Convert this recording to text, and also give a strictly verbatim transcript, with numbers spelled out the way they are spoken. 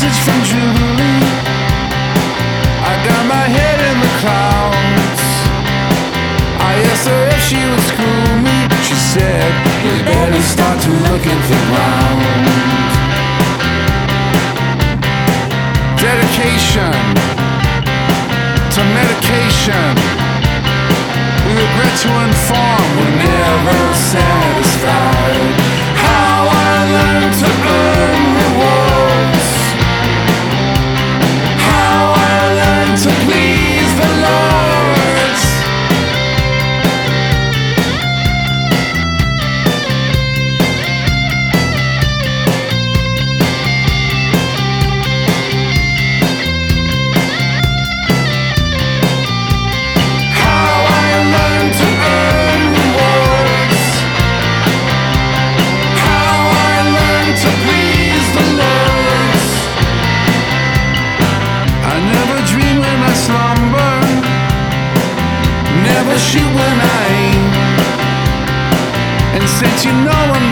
message from Julie. I got my head in the clouds. I asked her if she would screw me. She said, you better start to look at the ground. Dedication to medication. We regret to inform we're never satisfied. How I learned to earn rewards. How I learned to please the Lords. How I learned to earn rewards. How I learned to please the Lords. I never dream when I slumber, never shoot when I aim. And since you know I'm